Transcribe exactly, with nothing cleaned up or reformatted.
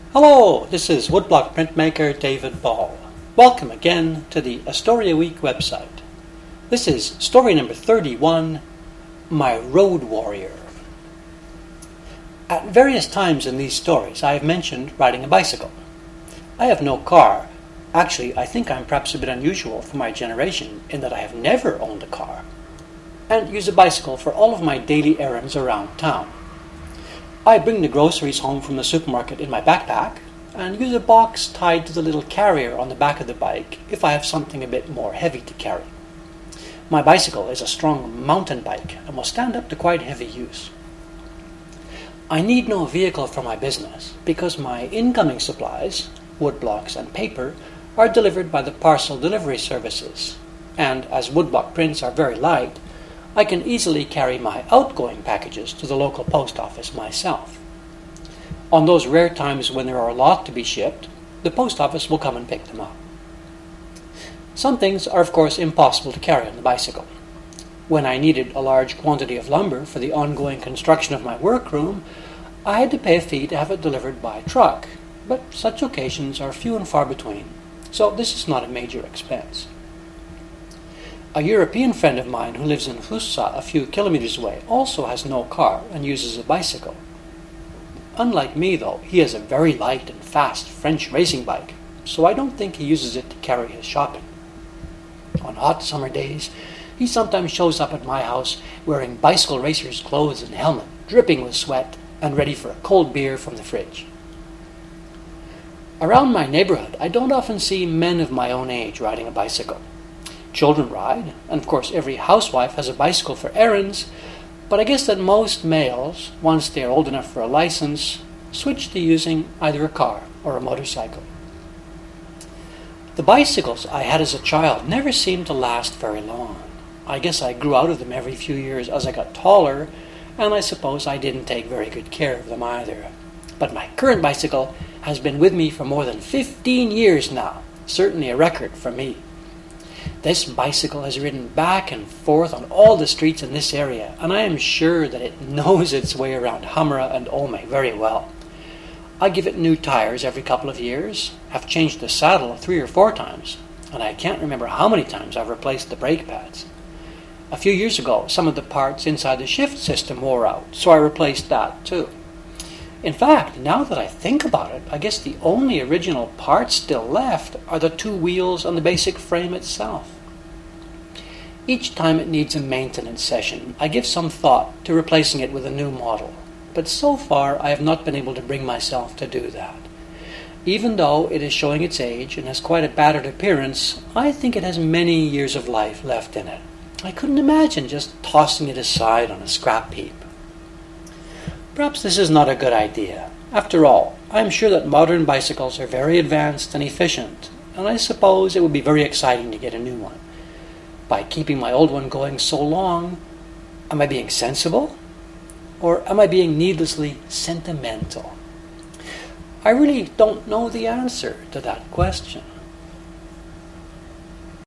Hello, this is woodblock printmaker David Ball. Welcome again to the Astoria Week website. This is story number thirty-one, My Road Warrior. At various times in these stories I have mentioned riding a bicycle. I have no car. Actually, I think I'm perhaps a bit unusual for my generation in that I have never owned a car, and use a bicycle for all of my daily errands around town. I bring the groceries home from the supermarket in my backpack and use a box tied to the little carrier on the back of the bike if I have something a bit more heavy to carry. My bicycle is a strong mountain bike and will stand up to quite heavy use. I need no vehicle for my business because my incoming supplies, woodblocks and paper, are delivered by the parcel delivery services, and as woodblock prints are very light, I can easily carry my outgoing packages to the local post office myself. On those rare times when there are a lot to be shipped, the post office will come and pick them up. Some things are of course impossible to carry on the bicycle. When I needed a large quantity of lumber for the ongoing construction of my workroom, I had to pay a fee to have it delivered by truck, but such occasions are few and far between, so this is not a major expense. A European friend of mine who lives in Husa, a few kilometers away, also has no car and uses a bicycle. Unlike me, though, he has a very light and fast French racing bike, so I don't think he uses it to carry his shopping. On hot summer days, he sometimes shows up at my house wearing bicycle racer's clothes and helmet, dripping with sweat, and ready for a cold beer from the fridge. Around my neighborhood, I don't often see men of my own age riding a bicycle. Children ride, and of course every housewife has a bicycle for errands, but I guess that most males, once they are old enough for a license, switch to using either a car or a motorcycle. The bicycles I had as a child never seemed to last very long. I guess I grew out of them every few years as I got taller, and I suppose I didn't take very good care of them either. But my current bicycle has been with me for more than fifteen years now, certainly a record for me. This bicycle has ridden back and forth on all the streets in this area, and I am sure that it knows its way around Hamra and Ome very well. I give it new tires every couple of years, have changed the saddle three or four times, and I can't remember how many times I've replaced the brake pads. A few years ago, some of the parts inside the shift system wore out, so I replaced that too. In fact, now that I think about it, I guess the only original parts still left are the two wheels and the basic frame itself. Each time it needs a maintenance session, I give some thought to replacing it with a new model, but so far I have not been able to bring myself to do that. Even though it is showing its age and has quite a battered appearance, I think it has many years of life left in it. I couldn't imagine just tossing it aside on a scrap heap. Perhaps this is not a good idea. After all, I am sure that modern bicycles are very advanced and efficient, and I suppose it would be very exciting to get a new one. By keeping my old one going so long, am I being sensible? Or am I being needlessly sentimental? I really don't know the answer to that question.